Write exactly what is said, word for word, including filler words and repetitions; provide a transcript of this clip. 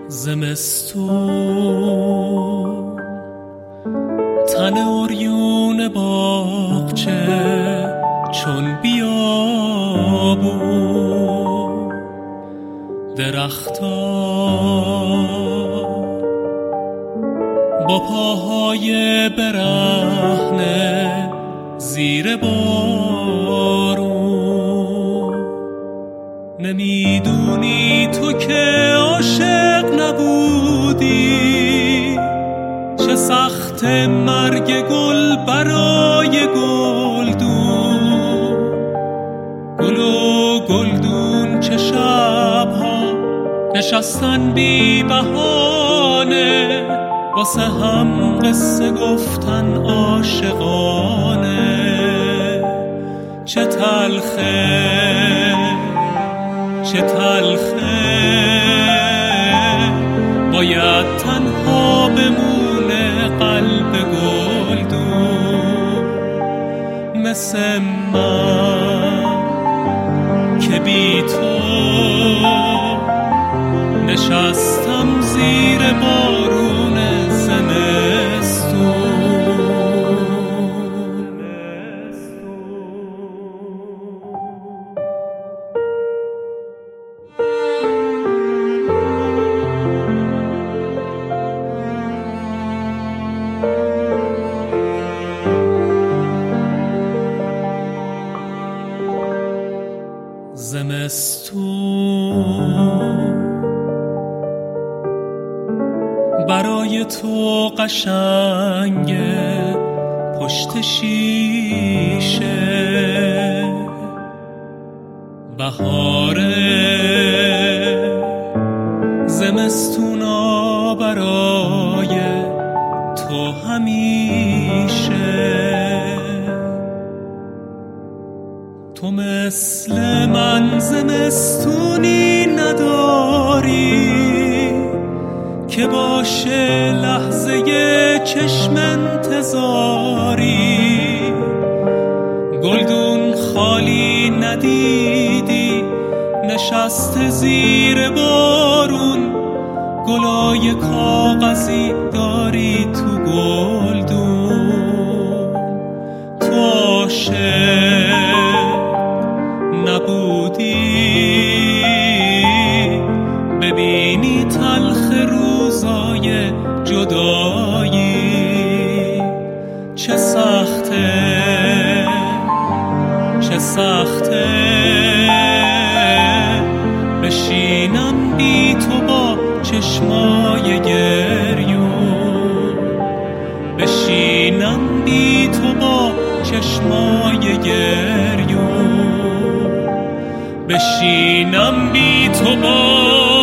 زمستون تن عریون باغچه چون بیابون، درختان با پاهای برهنه زیر بارون. نمیدونی تو که عاشق نبودی، چه سخت مرگ گل برای گلدون. گل و گلدون چه شبها نشستن بی بهانه، واسه هم قصه گفتن عاشقانه. چه تلخه چه تلخه باید تنها بمونه قلب گلدون، مثل من که بی تو نشستم زیر بارون زمستون. زمستون برای تو قشنگه پشت شیشه، بهاره زمستونا برای تو همیشه. تو مثل من زمستونی نداری که باشه لحظه چشم انتظاری. گلدون خالی ندیدی نشسته زیر بارون، گلای کاغذی داری تو گلدون. تو عاشق نبودی ببینی تلخ روزای جدایی. چه سخته چه سخته بشینم بی تو با چشمای گریون، بشینم بی تو با چشمای گریون، بشینم بی تو با